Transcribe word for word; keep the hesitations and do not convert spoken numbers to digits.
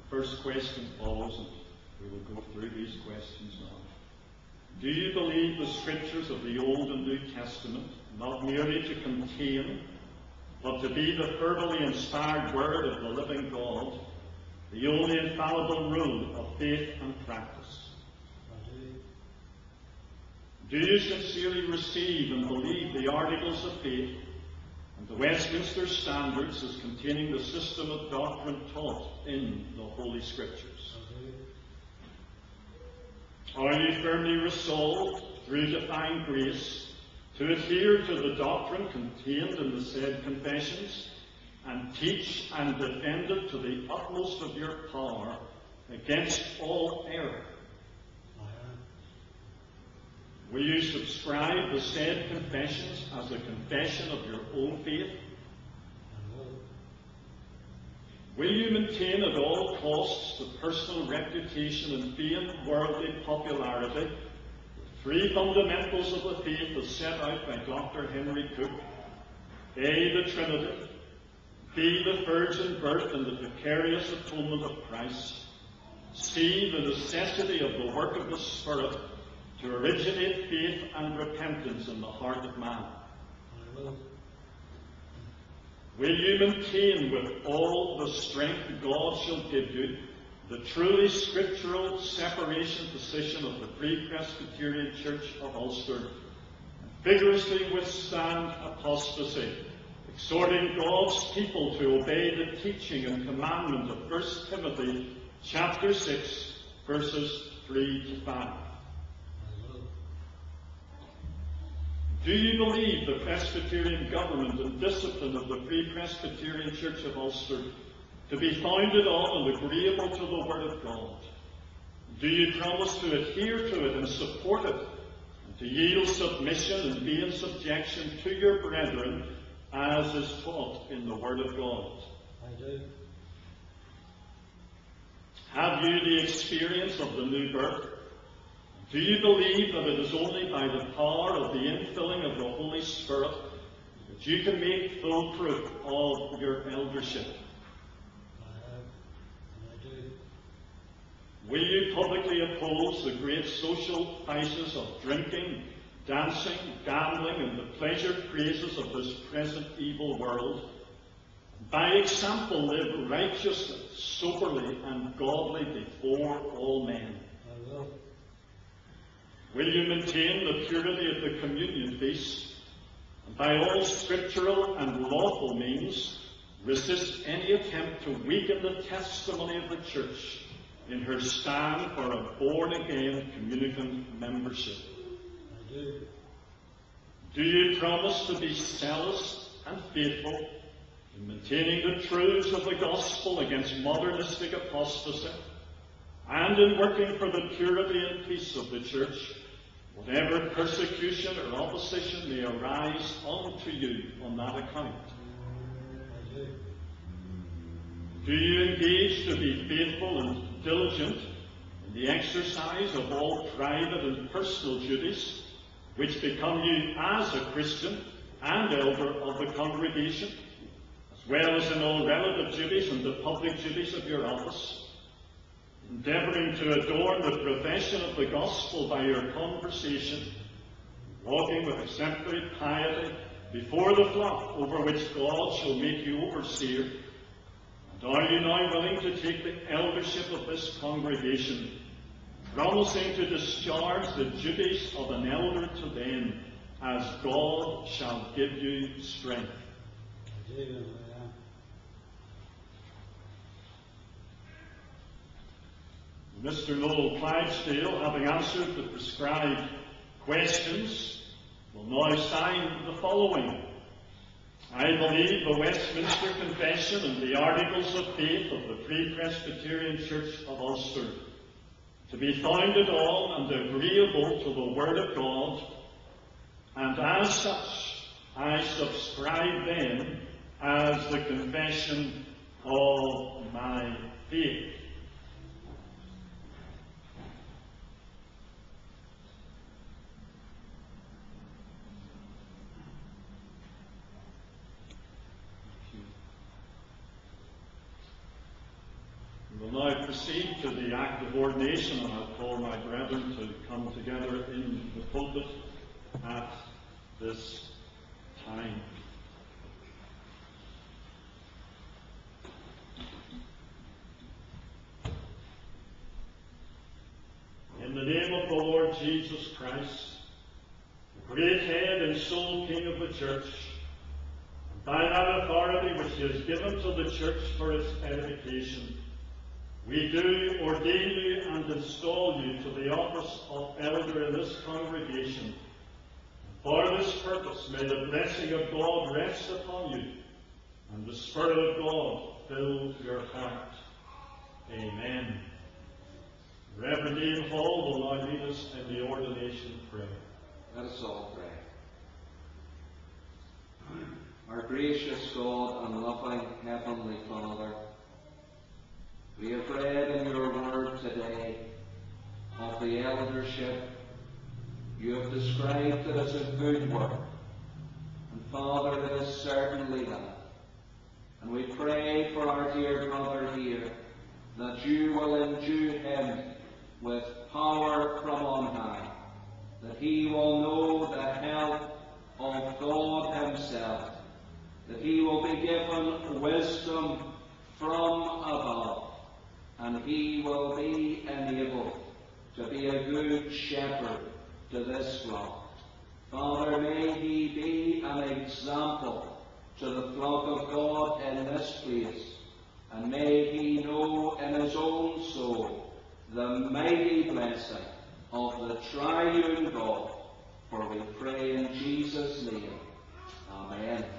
First question follows, and we will go through these questions now. Do you believe the scriptures of the Old and New Testament, not merely to contain, but to be the verbally inspired word of the living God, the only infallible rule of faith and practice? Do you sincerely receive and believe the articles of faith and the Westminster Standards as containing the system of doctrine taught in the Holy Scriptures? Are you firmly resolved, through divine grace, to adhere to the doctrine contained in the said confessions, and teach and defend it to the utmost of your power against all error? Will you subscribe the said confessions as a confession of your own faith? Will you maintain at all costs the personal reputation and fame, worldly popularity, the three fundamentals of the faith as set out by Doctor Henry Cook? A, the Trinity; B, the virgin birth and the vicarious atonement of Christ; C, the necessity of the work of the Spirit to originate faith and repentance in the heart of man. Will you maintain with all the strength God shall give you the truly scriptural separation position of the Free Presbyterian Church of Ulster, and vigorously withstand apostasy, exhorting God's people to obey the teaching and commandment of First Timothy chapter six, verses three to five? Do you believe the Presbyterian government and discipline of the Free Presbyterian Church of Ulster to be founded on and agreeable to the Word of God? Do you promise to adhere to it and support it, and to yield submission and be in subjection to your brethren as is taught in the Word of God? I do. Have you the experience of the new birth? Do you believe that it is only by the power of the infilling of the Holy Spirit that you can make full proof of your eldership? I have, and I do. Will you publicly oppose the great social vices of drinking, dancing, gambling, and the pleasured crazes of this present evil world? By example, live righteously, soberly, and godly before all men. I will. Will you maintain the purity of the communion feast, and by all scriptural and lawful means resist any attempt to weaken the testimony of the Church in her stand for a born-again communicant membership? I do. Do you promise to be zealous and faithful in maintaining the truths of the gospel against modernistic apostasy, and in working for the purity and peace of the Church, whatever persecution or opposition may arise unto you on that account? I do. Do you engage to be faithful and diligent in the exercise of all private and personal duties which become you as a Christian and elder of the congregation, as well as in all relative duties and the public duties of your office, endeavouring to adorn the profession of the gospel by your conversation, walking with exemplary piety before the flock over which God shall make you overseer? And are you now willing to take the eldership of this congregation, promising to discharge the duties of an elder to them as God shall give you strength? I do, and I am. Mister Noel Clydesdale, having answered the prescribed questions, will now sign the following. I believe the Westminster Confession and the Articles of Faith of the Free Presbyterian Church of Ulster to be founded on and agreeable to the Word of God, and as such I subscribe them as the confession of my faith. We will now proceed to the act of ordination, and I'll call my brethren to come together in the pulpit at this time. In the name of the Lord Jesus Christ, the great head and sole King of the Church, and by that authority which he has given to the Church for its edification, we do ordain you and install you to the office of elder in this congregation. For this purpose, may the blessing of God rest upon you, and the Spirit of God fill your heart. Amen. Reverend Ian Hall will now lead us in the ordination prayer. Let us all pray. Our gracious God and loving Heavenly Father, we have read in your word today of the eldership. You have described it as a good work. And Father, it is certainly that. And we pray for our dear brother here, that you will endue him with power from on high, that he will know the help of God himself, that he will be given wisdom from above, and he will be enabled to be a good shepherd to this flock. Father, may he be an example to the flock of God in this place, and may he know in his own soul the mighty blessing of the triune God. For we pray in Jesus' name. Amen.